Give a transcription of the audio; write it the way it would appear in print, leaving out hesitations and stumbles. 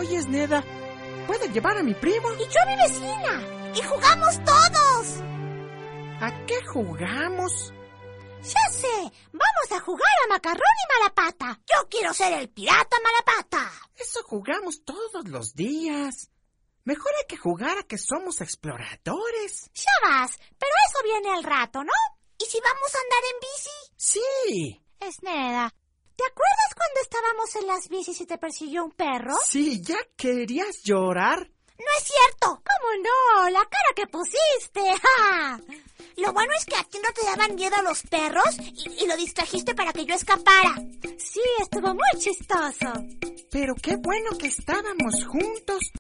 Oye, Sneda, ¿puedo llevar a mi primo? Y yo a mi vecina. Y jugamos todos. ¿A qué jugamos? Ya sé, vamos a jugar a Macarrón y Malapata. Yo quiero ser el pirata Malapata. Eso jugamos todos los días. Mejor hay que jugar a que somos exploradores. Ya vas, pero eso viene al rato, ¿no? ¿Y si vamos a andar en bici? Sí. Sneda, ¿te acuerdas cuando estábamos en las bicis y te persiguió un perro? Sí, ¿ya querías llorar? No es cierto. ¿Cómo no? La cara que pusiste. ¡Ja! Lo bueno es que a ti no te daban miedo los perros y lo distrajiste para que yo escapara. Sí, estuvo muy chistoso. Pero qué bueno que estábamos juntos.